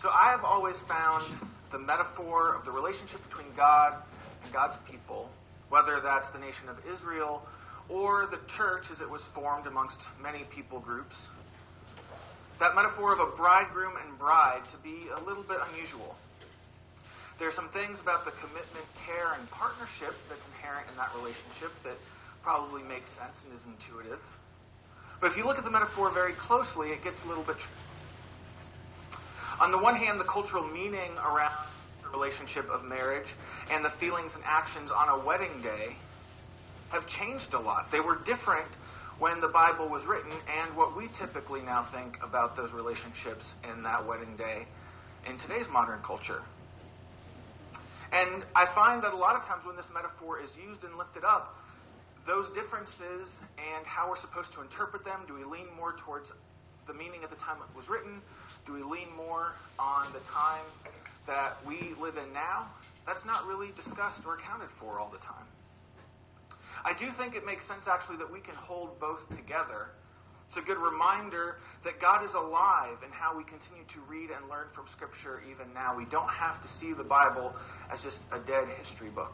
So I have always found the metaphor of the relationship between God and God's people, whether that's the nation of Israel or the church as it was formed amongst many people groups, that metaphor of a bridegroom and bride to be a little bit unusual. There are some things about the commitment, care, and partnership that's inherent in that relationship that probably makes sense and is intuitive. But if you look at the metaphor very closely, it gets a little bit tricky. On the one hand, the cultural meaning around the relationship of marriage and the feelings and actions on a wedding day have changed a lot. They were different when the Bible was written and what we typically now think about those relationships in that wedding day in today's modern culture. And I find that a lot of times when this metaphor is used and lifted up, those differences and how we're supposed to interpret them, do we lean more towards the meaning at the time it was written? Do we lean more on the time that we live in now? That's not really discussed or accounted for all the time. I do think it makes sense actually that we can hold both together. It's a good reminder that God is alive in how we continue to read and learn from Scripture even now. We don't have to see the Bible as just a dead history book.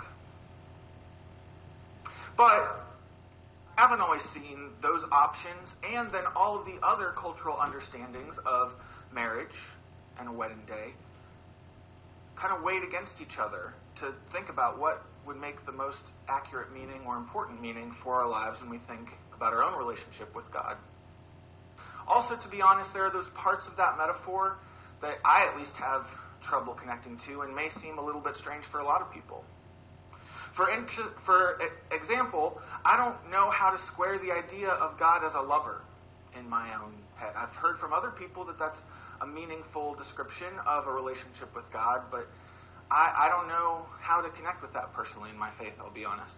But I haven't always seen those options and then all of the other cultural understandings of marriage and a wedding day kind of weighed against each other to think about what would make the most accurate meaning or important meaning for our lives when we think about our own relationship with God. Also, to be honest, there are those parts of that metaphor that I at least have trouble connecting to and may seem a little bit strange for a lot of people. For example, I don't know how to square the idea of God as a lover in my own head. I've heard from other people that that's a meaningful description of a relationship with God, but I don't know how to connect with that personally in my faith, I'll be honest.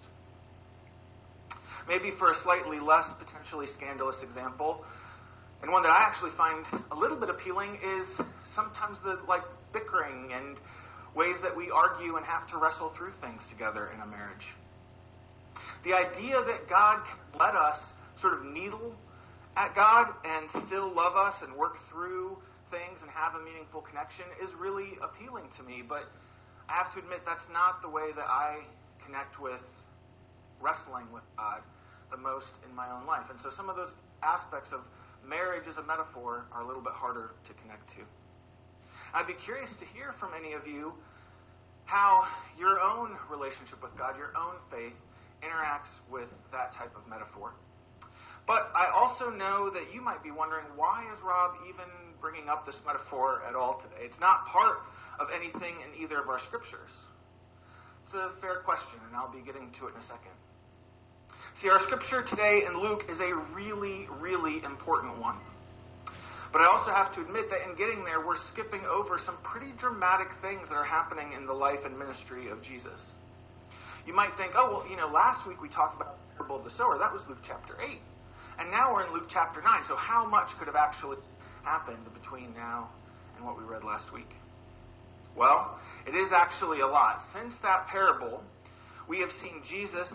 Maybe for a slightly less potentially scandalous example, and one that I actually find a little bit appealing, is sometimes the bickering and ways that we argue and have to wrestle through things together in a marriage. The idea that God can let us sort of needle at God and still love us and work through things and have a meaningful connection is really appealing to me, but I have to admit that's not the way that I connect with wrestling with God the most in my own life. And so some of those aspects of marriage as a metaphor are a little bit harder to connect to. I'd be curious to hear from any of you how your own relationship with God, your own faith, interacts with that type of metaphor. But I also know that you might be wondering, why is Rob even bringing up this metaphor at all today? It's not part of anything in either of our scriptures. It's a fair question, and I'll be getting to it in a second. See, our scripture today in Luke is a really, really important one. But I also have to admit that in getting there, we're skipping over some pretty dramatic things that are happening in the life and ministry of Jesus. You might think, last week we talked about the parable of the sower. That was Luke chapter 8. And now we're in Luke chapter 9. So how much could have actually happened between now and what we read last week? Well, it is actually a lot. Since that parable, we have seen Jesus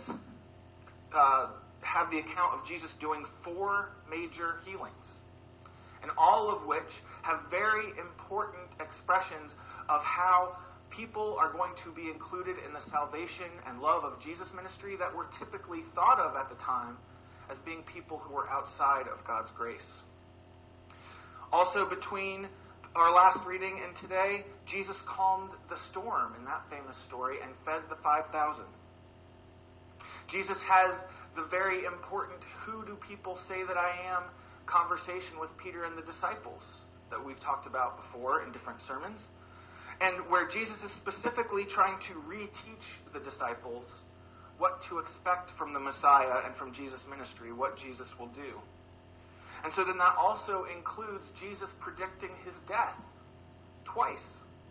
have the account of Jesus doing 4 major healings, and all of which have very important expressions of how people are going to be included in the salvation and love of Jesus' ministry that were typically thought of at the time as being people who were outside of God's grace. Also, between our last reading and today, Jesus calmed the storm in that famous story and fed the 5,000. Jesus has the very important "who do people say that I am" conversation with Peter and the disciples that we've talked about before in different sermons, and where Jesus is specifically trying to reteach the disciples what to expect from the Messiah and from Jesus' ministry, what Jesus will do. And so then that also includes Jesus predicting his death twice.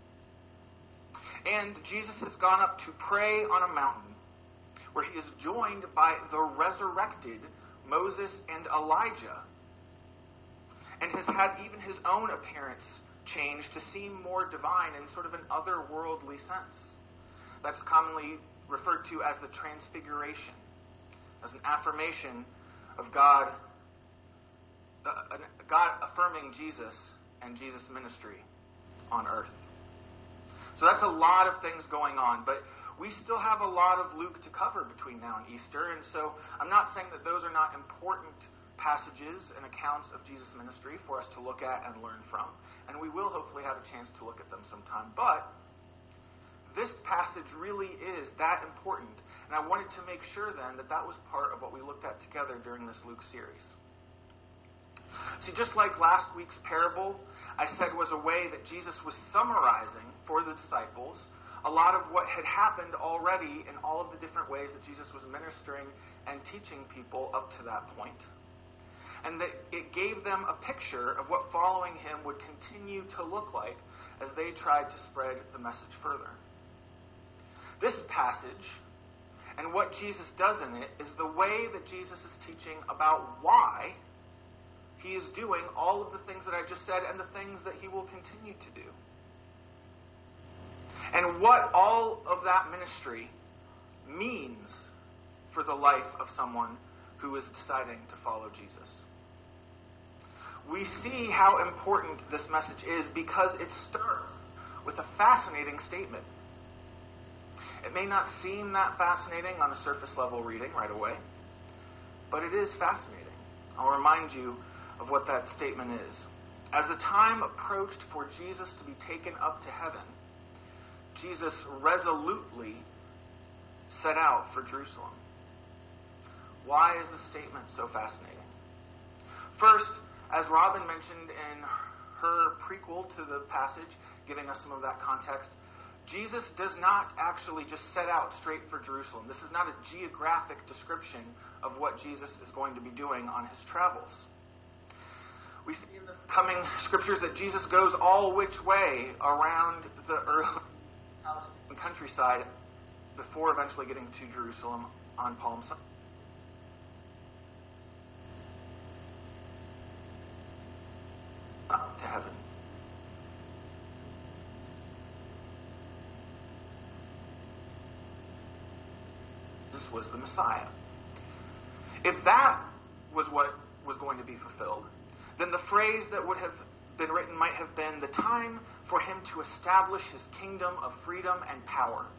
And Jesus has gone up to pray on a mountain where he is joined by the resurrected Moses and Elijah, and has had even his own appearance changed to seem more divine in sort of an otherworldly sense. That's commonly referred to as the transfiguration, as an affirmation of God affirming Jesus and Jesus' ministry. on earth. So that's a lot of things going on, but we still have a lot of Luke to cover between now and Easter, and so I'm not saying that those are not important passages and accounts of Jesus' ministry for us to look at and learn from, and we will hopefully have a chance to look at them sometime, but this passage really is that important, and I wanted to make sure then that that was part of what we looked at together during this Luke series. See, just like last week's parable, I said was a way that Jesus was summarizing for the disciples a lot of what had happened already in all of the different ways that Jesus was ministering and teaching people up to that point. And that it gave them a picture of what following him would continue to look like as they tried to spread the message further. This passage, and what Jesus does in it, is the way that Jesus is teaching about why he is doing all of the things that I just said and the things that he will continue to do. And what all of that ministry means for the life of someone who is deciding to follow Jesus. We see how important this message is because it starts with a fascinating statement. It may not seem that fascinating on a surface level reading right away, but it is fascinating. I'll remind you of what that statement is. As the time approached for Jesus to be taken up to heaven, Jesus resolutely set out for Jerusalem. Why is the statement so fascinating? First, as Robin mentioned in her prequel to the passage, giving us some of that context, Jesus does not actually just set out straight for Jerusalem. This is not a geographic description of what Jesus is going to be doing on his travels. We see in the coming scriptures that Jesus goes all which way around the early Palestinian countryside before eventually getting to Jerusalem on Palm Sunday. To heaven. This was the Messiah. If that was what was going to be fulfilled, then the phrase that would have been written might have been the time for him to establish his kingdom of freedom and power.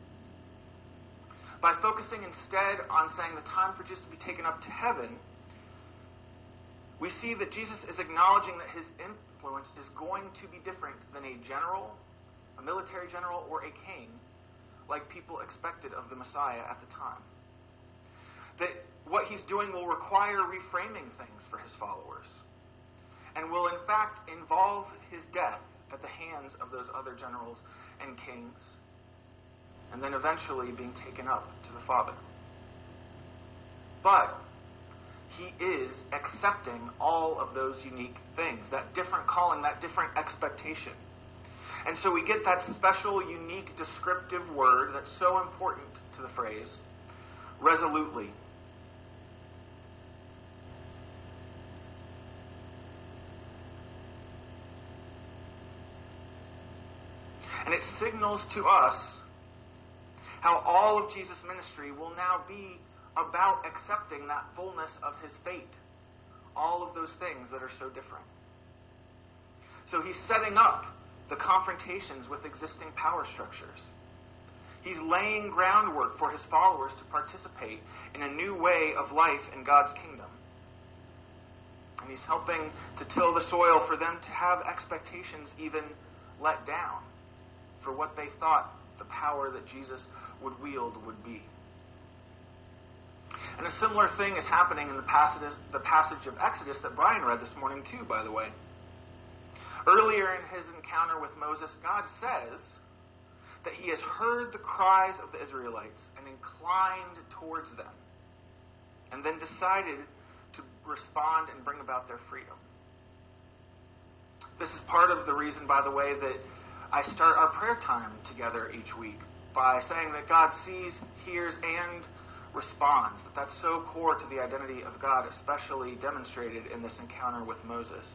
By focusing instead on saying the time for Jesus to be taken up to heaven, we see that Jesus is acknowledging that his influence is going to be different than a general, a military general, or a king, like people expected of the Messiah at the time. That what he's doing will require reframing things for his followers, and will in fact involve his death at the hands of those other generals and kings, and then eventually being taken up to the Father. But he is accepting all of those unique things, that different calling, that different expectation. And so we get that special, unique, descriptive word that's so important to the phrase, resolutely. And it signals to us how all of Jesus' ministry will now be about accepting that fullness of his fate. All of those things that are so different. So he's setting up the confrontations with existing power structures. He's laying groundwork for his followers to participate in a new way of life in God's kingdom. And he's helping to till the soil for them to have expectations even let down for what they thought the power that Jesus would wield would be. And a similar thing is happening in the passage of Exodus that Brian read this morning too, by the way. Earlier in his encounter with Moses, God says that he has heard the cries of the Israelites and inclined towards them, and then decided to respond and bring about their freedom. This is part of the reason, by the way, that I start our prayer time together each week by saying that God sees, hears, and responds. That's so core to the identity of God, especially demonstrated in this encounter with Moses.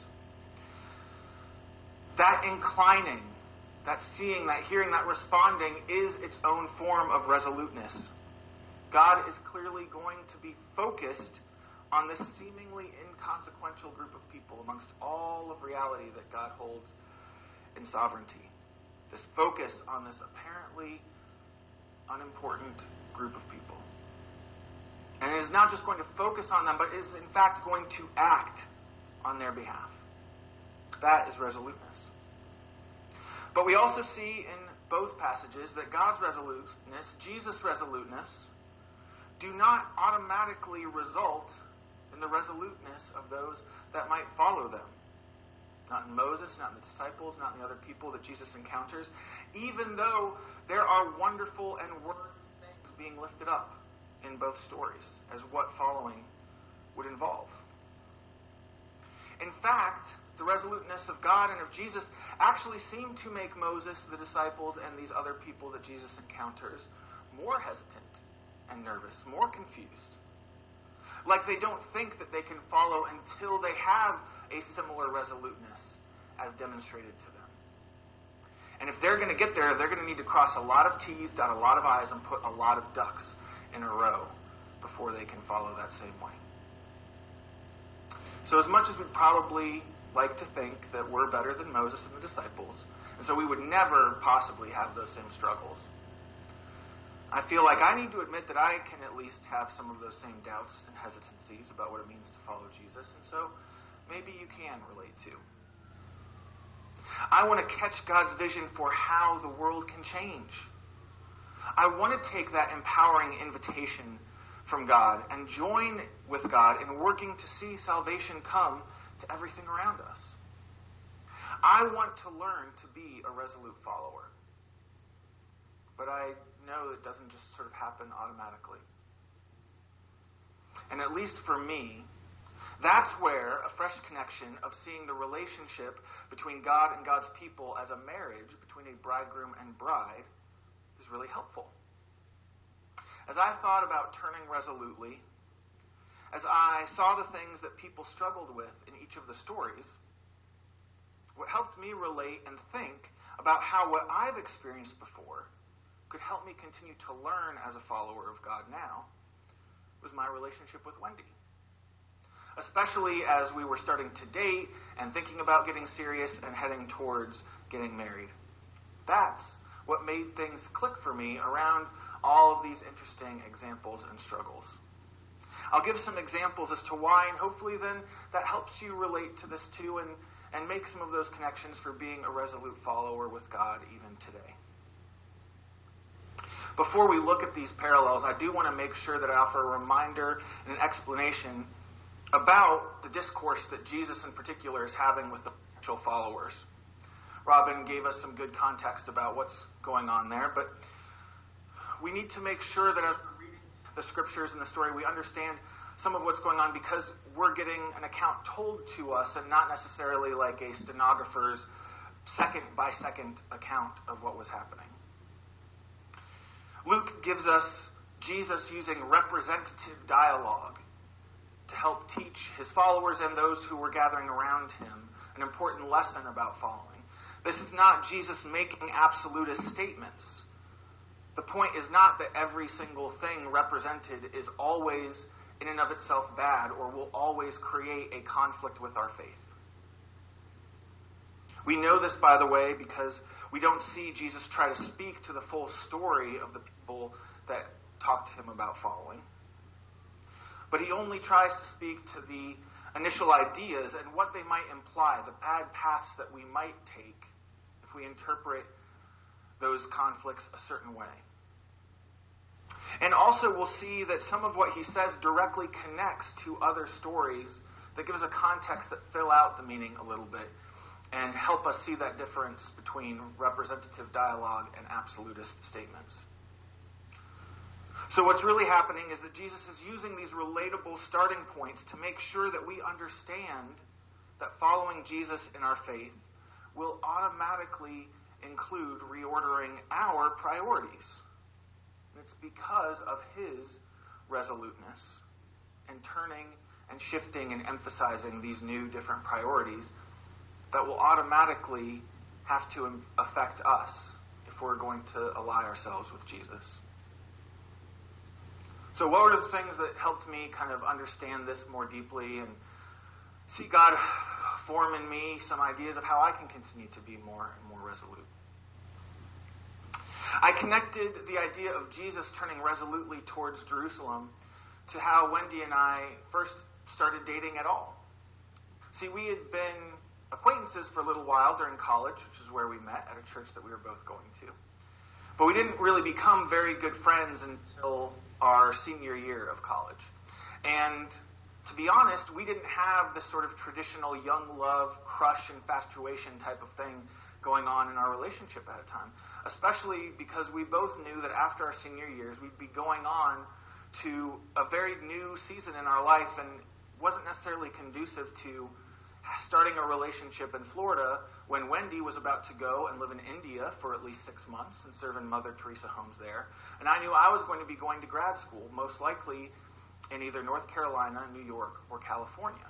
That inclining, that seeing, that hearing, that responding is its own form of resoluteness. God is clearly going to be focused on this seemingly inconsequential group of people amongst all of reality that God holds in sovereignty. This focus on this apparently unimportant group of people. And it is not just going to focus on them, but is in fact going to act on their behalf. That is resoluteness. But we also see in both passages that God's resoluteness, Jesus' resoluteness, do not automatically result in the resoluteness of those that might follow them. Not in Moses, not in the disciples, not in the other people that Jesus encounters, even though there are wonderful and worthy things being lifted up in both stories as what following would involve. In fact, the resoluteness of God and of Jesus actually seem to make Moses, the disciples, and these other people that Jesus encounters more hesitant and nervous, more confused. Like they don't think that they can follow until they have a similar resoluteness as demonstrated to them. And if they're going to get there, they're going to need to cross a lot of T's, dot a lot of I's, and put a lot of ducks in a row before they can follow that same way. So as much as we'd probably like to think that we're better than Moses and the disciples, and so we would never possibly have those same struggles, I feel like I need to admit that I can at least have some of those same doubts and hesitancies about what it means to follow Jesus, and so maybe you can relate too. I want to catch God's vision for how the world can change. I want to take that empowering invitation from God and join with God in working to see salvation come to everything around us. I want to learn to be a resolute follower. But I know it doesn't just sort of happen automatically. And at least for me, that's where a fresh connection of seeing the relationship between God and God's people as a marriage between a bridegroom and bride is really helpful. As I thought about turning resolutely, as I saw the things that people struggled with in each of the stories, what helped me relate and think about how what I've experienced before could help me continue to learn as a follower of God now was my relationship with Wendy. Especially as we were starting to date and thinking about getting serious and heading towards getting married. That's what made things click for me around all of these interesting examples and struggles. I'll give some examples as to why, and hopefully then that helps you relate to this too and make some of those connections for being a resolute follower with God even today. Before we look at these parallels, I do want to make sure that I offer a reminder and an explanation about the discourse that Jesus in particular is having with the potential followers. Robin gave us some good context about what's going on there, but we need to make sure that as we're reading the scriptures and the story, we understand some of what's going on because we're getting an account told to us and not necessarily like a stenographer's second-by-second account of what was happening. Luke gives us Jesus using representative dialogue to help teach his followers and those who were gathering around him an important lesson about following. This is not Jesus making absolutist statements. The point is not that every single thing represented is always in and of itself bad or will always create a conflict with our faith. We know this, by the way, because we don't see Jesus try to speak to the full story of the people that talked to him about following. But he only tries to speak to the initial ideas and what they might imply, the bad paths that we might take if we interpret those conflicts a certain way. And also we'll see that some of what he says directly connects to other stories that give us a context that fill out the meaning a little bit and help us see that difference between representative dialogue and absolutist statements. So what's really happening is that Jesus is using these relatable starting points to make sure that we understand that following Jesus in our faith will automatically include reordering our priorities. And it's because of his resoluteness and turning and shifting and emphasizing these new different priorities that will automatically have to affect us if we're going to ally ourselves with Jesus. So what were the things that helped me kind of understand this more deeply and see God form in me some ideas of how I can continue to be more and more resolute. I connected the idea of Jesus turning resolutely towards Jerusalem to how Wendy and I first started dating at all. See, we had been acquaintances for a little while during college, which is where we met, at a church that we were both going to. But we didn't really become very good friends until our senior year of college. And to be honest, we didn't have this sort of traditional young love, crush, infatuation type of thing going on in our relationship at a time. Especially because we both knew that after our senior years, we'd be going on to a very new season in our life, and wasn't necessarily conducive to starting a relationship in Florida when Wendy was about to go and live in India for at least 6 months and serve in Mother Teresa homes there. And I knew I was going to be going to grad school, most likely in either North Carolina, New York, or California.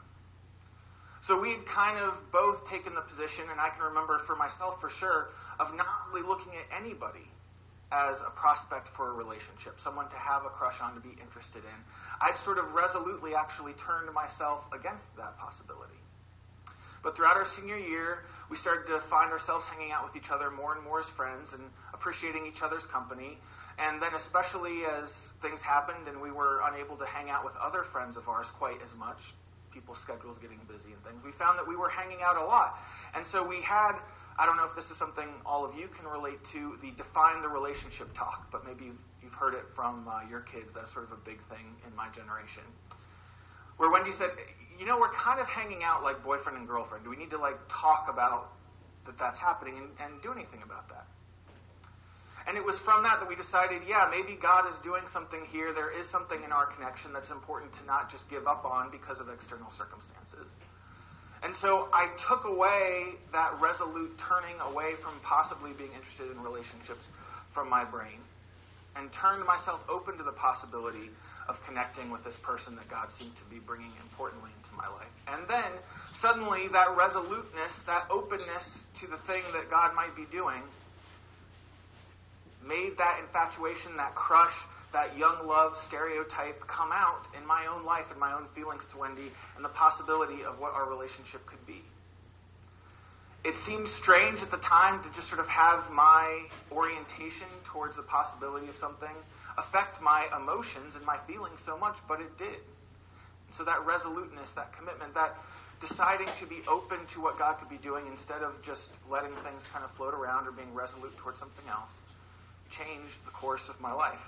So we'd kind of both taken the position, and I can remember for myself for sure, of not really looking at anybody as a prospect for a relationship, someone to have a crush on, to be interested in. I'd sort of resolutely actually turned myself against that possibility. But throughout our senior year, we started to find ourselves hanging out with each other more and more as friends and appreciating each other's company. And then especially as things happened and we were unable to hang out with other friends of ours quite as much, people's schedules getting busy and things, we found that we were hanging out a lot. And so we had, I don't know if this is something all of you can relate to, the define the relationship talk, but maybe you've heard it from your kids. That's sort of a big thing in my generation. Where Wendy said, we're kind of hanging out like boyfriend and girlfriend. Do we need to talk about that's happening and do anything about that? And it was from that we decided, maybe God is doing something here. There is something in our connection that's important to not just give up on because of external circumstances. And so I took away that resolute turning away from possibly being interested in relationships from my brain and turned myself open to the possibility of connecting with this person that God seemed to be bringing importantly into my life. And then suddenly that resoluteness, that openness to the thing that God might be doing, made that infatuation, that crush, that young love stereotype come out in my own life and my own feelings to Wendy and the possibility of what our relationship could be. It seemed strange at the time to just sort of have my orientation towards the possibility of something affect my emotions and my feelings so much, but it did. And so that resoluteness, that commitment, that deciding to be open to what God could be doing instead of just letting things kind of float around or being resolute towards something else, changed the course of my life.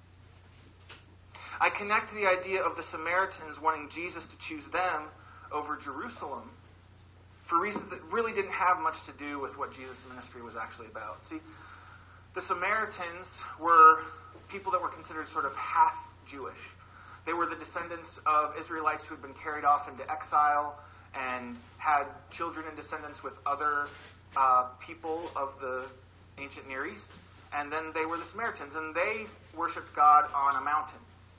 I connect the idea of the Samaritans wanting Jesus to choose them over Jerusalem for reasons that really didn't have much to do with what Jesus' ministry was actually about. See, the Samaritans were people that were considered sort of half Jewish. They were the descendants of Israelites who had been carried off into exile and had children and descendants with other people of the ancient Near East. And then they were the Samaritans, and they worshipped God on a mountain.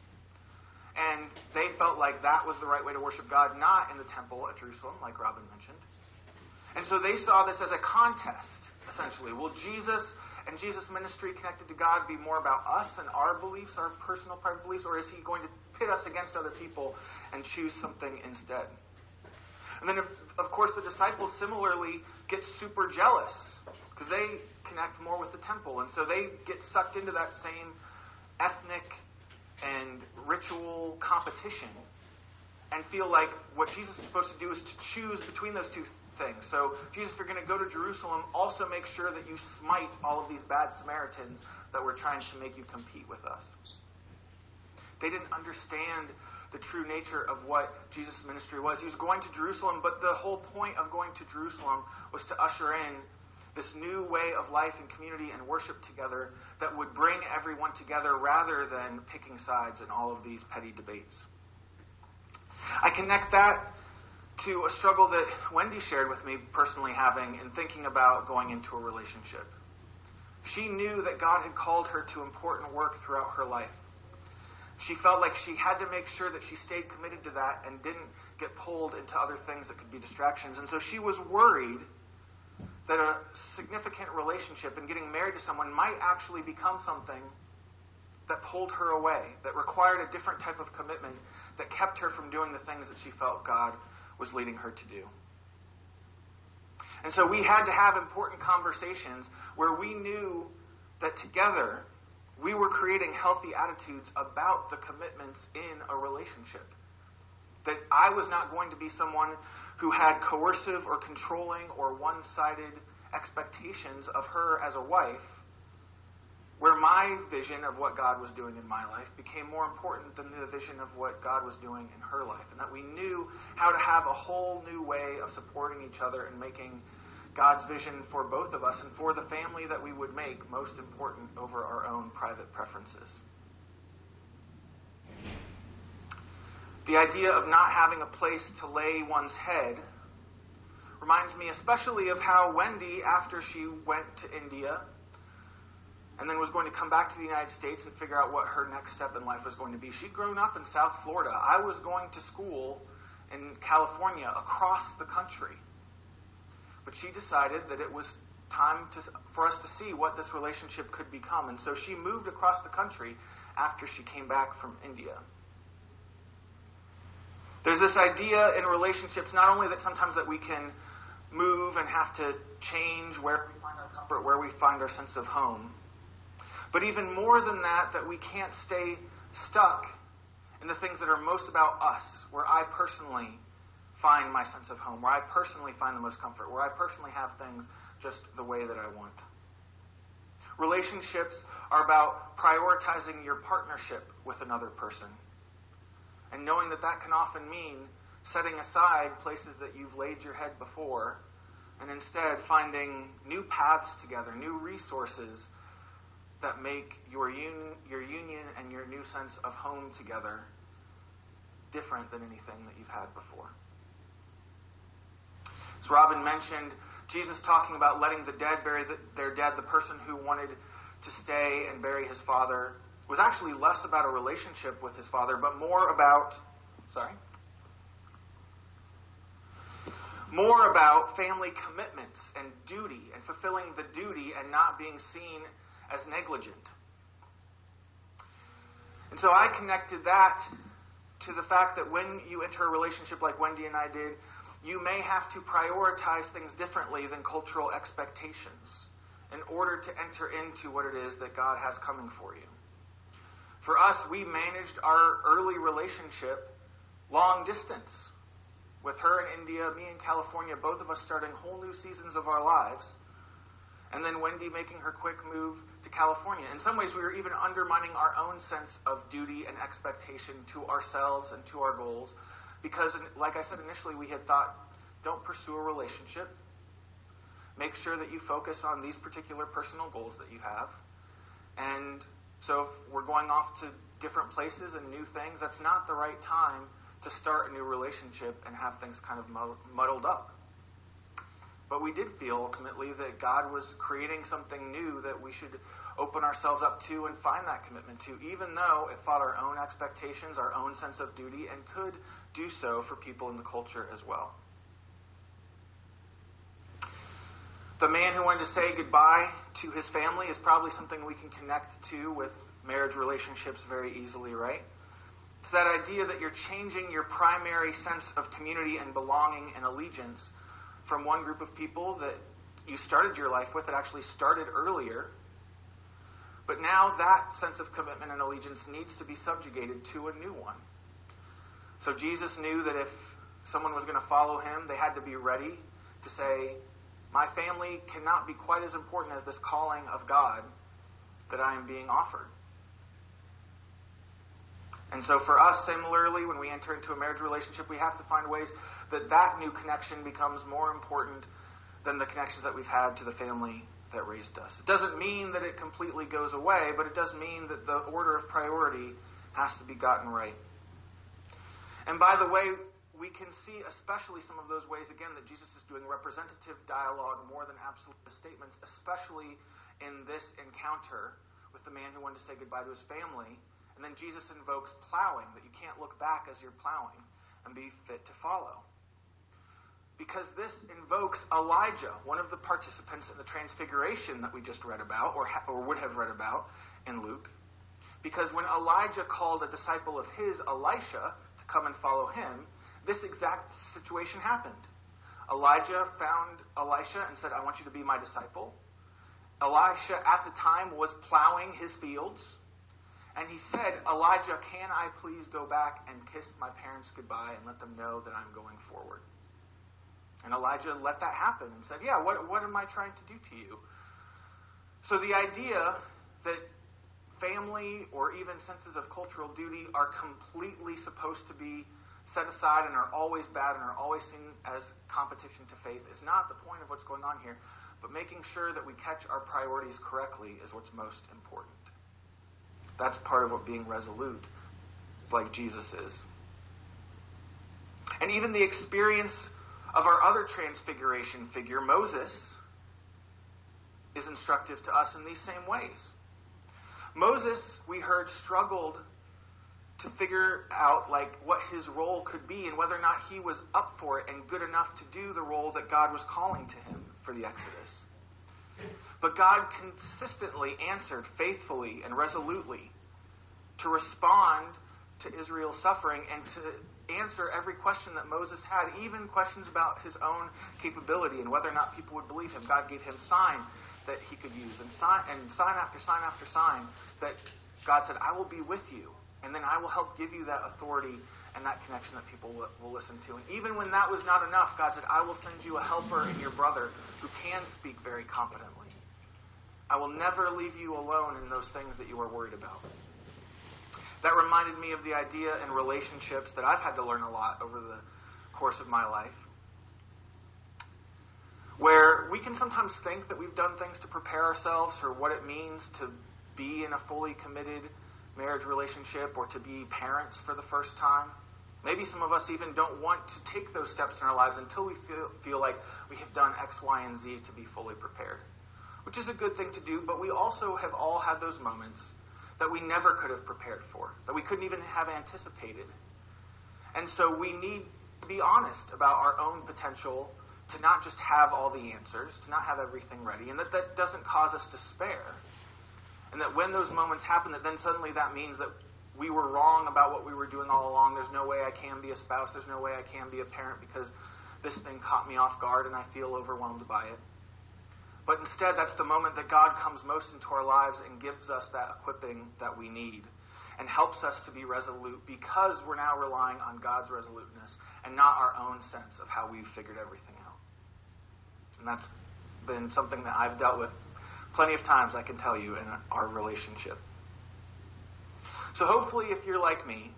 And they felt like that was the right way to worship God, not in the temple at Jerusalem, like Robin mentioned. And so they saw this as a contest, essentially. Will Jesus and Jesus' ministry connected to God be more about us and our beliefs, our personal private beliefs, or is he going to pit us against other people and choose something instead? And then, of course, the disciples similarly get super jealous because they connect more with the temple. And so they get sucked into that same ethnic and ritual competition and feel like what Jesus is supposed to do is to choose between those two things. So, Jesus, if you're going to go to Jerusalem, also make sure that you smite all of these bad Samaritans that were trying to make you compete with us. They didn't understand the true nature of what Jesus' ministry was. He was going to Jerusalem, but the whole point of going to Jerusalem was to usher in this new way of life and community and worship together that would bring everyone together rather than picking sides in all of these petty debates. I connect that to a struggle that Wendy shared with me personally having in thinking about going into a relationship. She knew that God had called her to important work throughout her life. She felt like she had to make sure that she stayed committed to that and didn't get pulled into other things that could be distractions. And so she was worried that a significant relationship and getting married to someone might actually become something that pulled her away, that required a different type of commitment, that kept her from doing the things that she felt God was leading her to do. And so we had to have important conversations where we knew that together we were creating healthy attitudes about the commitments in a relationship. That I was not going to be someone who had coercive or controlling or one-sided expectations of her as a wife, where my vision of what God was doing in my life became more important than the vision of what God was doing in her life. And that we knew how to have a whole new way of supporting each other and making God's vision for both of us and for the family that we would make most important over our own private preferences. The idea of not having a place to lay one's head reminds me especially of how Wendy, after she went to India and then was going to come back to the United States and figure out what her next step in life was going to be. She'd grown up in South Florida. I was going to school in California, across the country. But she decided that it was time for us to see what this relationship could become. And so she moved across the country after she came back from India. There's this idea in relationships, not only that sometimes that we can move and have to change where we find our comfort, where we find our sense of home, but even more than that, that we can't stay stuck in the things that are most about us, where I personally find my sense of home, where I personally find the most comfort, where I personally have things just the way that I want. Relationships are about prioritizing your partnership with another person, and knowing that that can often mean setting aside places that you've laid your head before, and instead finding new paths together, new resources that make your union and your new sense of home together different than anything that you've had before. As Robin mentioned, Jesus talking about letting the dead bury their dead, the person who wanted to stay and bury his father, was actually less about a relationship with his father, but more about family commitments and duty, and fulfilling the duty and not being seen as negligent. And so I connected that to the fact that when you enter a relationship like Wendy and I did, you may have to prioritize things differently than cultural expectations in order to enter into what it is that God has coming for you. For us, we managed our early relationship long distance, with her in India, me in California, both of us starting whole new seasons of our lives, and then Wendy making her quick move to California. In some ways, we were even undermining our own sense of duty and expectation to ourselves and to our goals, because, like I said initially, we had thought, don't pursue a relationship. Make sure that you focus on these particular personal goals that you have. And so if we're going off to different places and new things, that's not the right time to start a new relationship and have things kind of muddled up. But we did feel ultimately that God was creating something new that we should open ourselves up to and find that commitment to, even though it fought our own expectations, our own sense of duty, and could do so for people in the culture as well. The man who wanted to say goodbye to his family is probably something we can connect to with marriage relationships very easily, right? It's that idea that you're changing your primary sense of community and belonging and allegiance from one group of people that you started your life with, that actually started earlier. But now that sense of commitment and allegiance needs to be subjugated to a new one. So Jesus knew that if someone was going to follow him, they had to be ready to say, my family cannot be quite as important as this calling of God that I am being offered. And so for us, similarly, when we enter into a marriage relationship, we have to find ways that that new connection becomes more important than the connections that we've had to the family that raised us. It doesn't mean that it completely goes away, but it does mean that the order of priority has to be gotten right. And by the way, we can see especially some of those ways, again, that Jesus is doing representative dialogue more than absolute statements, especially in this encounter with the man who wanted to say goodbye to his family. And then Jesus invokes plowing, that you can't look back as you're plowing and be fit to follow. Because this invokes Elijah, one of the participants in the transfiguration that we just read about, or would have read about in Luke. Because when Elijah called a disciple of his, Elisha, to come and follow him, this exact situation happened. Elijah found Elisha and said, I want you to be my disciple. Elisha at the time was plowing his fields. And he said, Elijah, can I please go back and kiss my parents goodbye and let them know that I'm going forward? And Elijah let that happen and said, yeah, what am I trying to do to you? So the idea that family or even senses of cultural duty are completely supposed to be set aside and are always bad and are always seen as competition to faith is not the point of what's going on here. But making sure that we catch our priorities correctly is what's most important. That's part of what being resolute, like Jesus is. And even the experience of our other transfiguration figure, Moses, is instructive to us in these same ways. Moses, we heard, struggled to figure out what his role could be and whether or not he was up for it and good enough to do the role that God was calling to him for the Exodus. But God consistently answered faithfully and resolutely to respond to Israel's suffering and to answer every question that Moses had, even questions about his own capability and whether or not people would believe him. God gave him sign that he could use, and sign after sign after sign that God said, I will be with you, and then I will help give you that authority and that connection that people will listen to. And even when that was not enough, God said, I will send you a helper in your brother who can speak very competently. I will never leave you alone in those things that you are worried about. That reminded me of the idea in relationships that I've had to learn a lot over the course of my life, where we can sometimes think that we've done things to prepare ourselves for what it means to be in a fully committed marriage relationship or to be parents for the first time. Maybe some of us even don't want to take those steps in our lives until we feel like we have done X, Y, and Z to be fully prepared, which is a good thing to do, but we also have all had those moments that we never could have prepared for, that we couldn't even have anticipated. And so we need to be honest about our own potential to not just have all the answers, to not have everything ready, and that doesn't cause us despair. And that when those moments happen, that then suddenly that means that we were wrong about what we were doing all along. There's no way I can be a spouse. There's no way I can be a parent because this thing caught me off guard and I feel overwhelmed by it. But instead, that's the moment that God comes most into our lives and gives us that equipping that we need and helps us to be resolute because we're now relying on God's resoluteness and not our own sense of how we've figured everything out. And that's been something that I've dealt with plenty of times, I can tell you, in our relationship. So hopefully, if you're like me,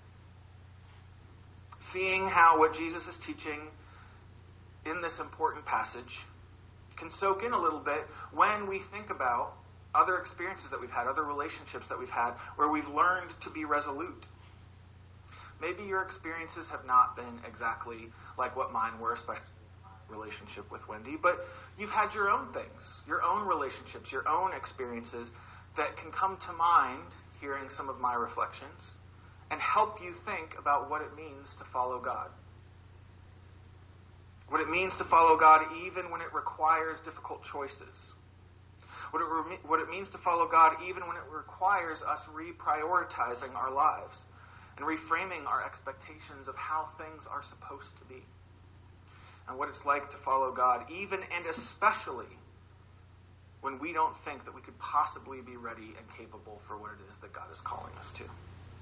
seeing how what Jesus is teaching in this important passage can soak in a little bit when we think about other experiences that we've had, other relationships that we've had, where we've learned to be resolute. Maybe your experiences have not been exactly like what mine were, especially relationship with Wendy, but you've had your own things, your own relationships, your own experiences that can come to mind hearing some of my reflections and help you think about what it means to follow God. What it means to follow God even when it requires difficult choices. What it means to follow God even when it requires us reprioritizing our lives and reframing our expectations of how things are supposed to be. And what it's like to follow God even and especially when we don't think that we could possibly be ready and capable for what it is that God is calling us to.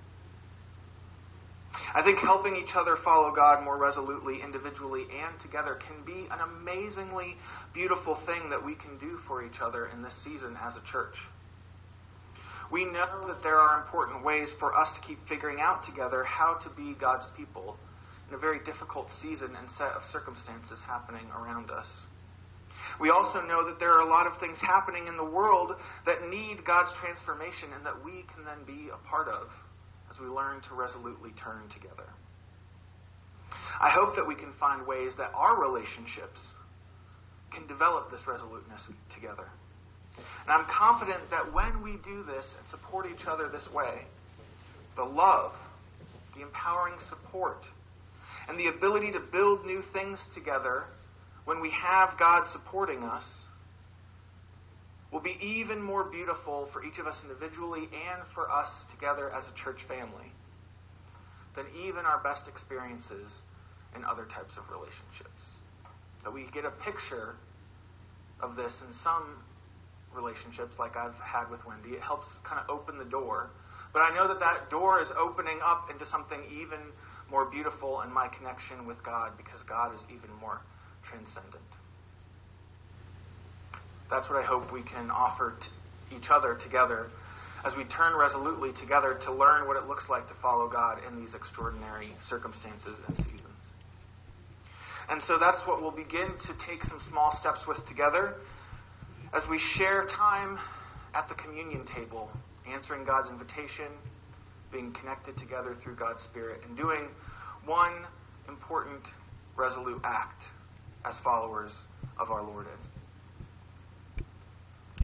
I think helping each other follow God more resolutely, individually, and together can be an amazingly beautiful thing that we can do for each other in this season as a church. We know that there are important ways for us to keep figuring out together how to be God's people in a very difficult season and set of circumstances happening around us. We also know that there are a lot of things happening in the world that need God's transformation and that we can then be a part of as we learn to resolutely turn together. I hope that we can find ways that our relationships can develop this resoluteness together. And I'm confident that when we do this and support each other this way, the love, the empowering support, and the ability to build new things together when we have God supporting us will be even more beautiful for each of us individually and for us together as a church family than even our best experiences in other types of relationships. that we get a picture of this in some relationships, like I've had with Wendy. It helps kind of open the door. But I know that that door is opening up into something even more beautiful in my connection with God, because God is even more transcendent. That's what I hope we can offer to each other together as we turn resolutely together to learn what it looks like to follow God in these extraordinary circumstances and seasons. And so that's what we'll begin to take some small steps with together as we share time at the communion table, answering God's invitation, being connected together through God's Spirit, and doing one important, resolute act as followers of our Lord and